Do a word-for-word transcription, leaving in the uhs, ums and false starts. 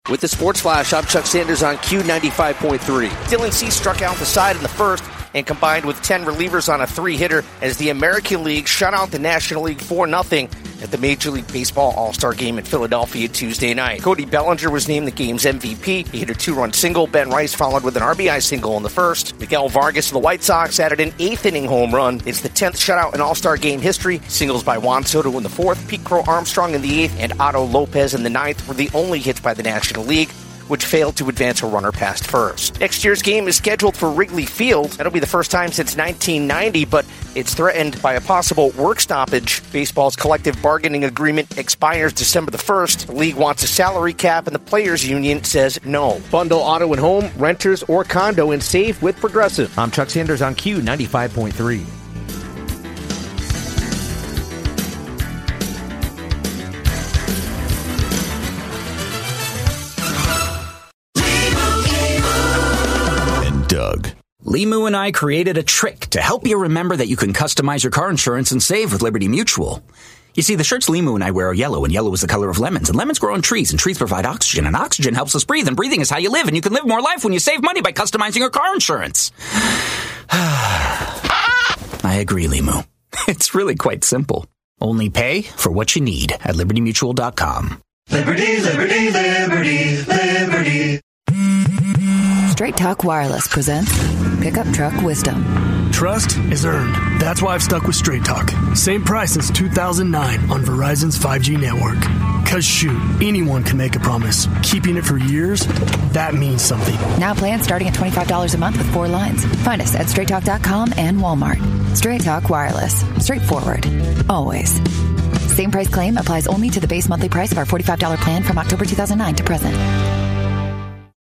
With the Sports Flash, I'm Chuck Sanders on Q ninety-five point three. Dylan Cease struck out the side in the first and combined with ten relievers on a three-hitter as the American League shut out the National League four nothing at the Major League Baseball All-Star Game in Philadelphia Tuesday night. Cody Bellinger was named the game's M V P. He hit a two-run single. Ben Rice followed with an R B I single in the first. Miguel Vargas of the White Sox added an eighth-inning home run. It's the tenth shutout in All-Star Game history. Singles by Juan Soto in the fourth, Pete Crow Armstrong in the eighth, and Otto Lopez in the ninth were the only hits by the National League, which failed to advance a runner past first. Next year's game is scheduled for Wrigley Field. That'll be the first time since nineteen ninety, but it's threatened by a possible work stoppage. Baseball's collective bargaining agreement expires December the first. The league wants a salary cap, and the players' union says no. Bundle auto and home, renters, or condo, and save with Progressive. I'm Chuck Sanders on Q ninety-five point three. Doug. Limu and I created a trick to help you remember that you can customize your car insurance and save with Liberty Mutual. You see, the shirts Limu and I wear are yellow, and yellow is the color of lemons, and lemons grow on trees, and trees provide oxygen, and oxygen helps us breathe, and breathing is how you live, and you can live more life when you save money by customizing your car insurance. I agree, Limu. It's really quite simple. Only pay for what you need at liberty mutual dot com. Liberty, liberty, liberty, liberty. Straight Talk Wireless presents Pickup Truck Wisdom. Trust is earned. That's why I've stuck with Straight Talk. Same price since two thousand nine on Verizon's five G network. Cause shoot, anyone can make a promise. Keeping it for years, that means something. Now plans starting at twenty-five dollars a month with four lines. Find us at straight talk dot com and Walmart. Straight Talk Wireless. Straightforward. Always. Same price claim applies only to the base monthly price of our forty-five dollars plan from October two thousand nine to present.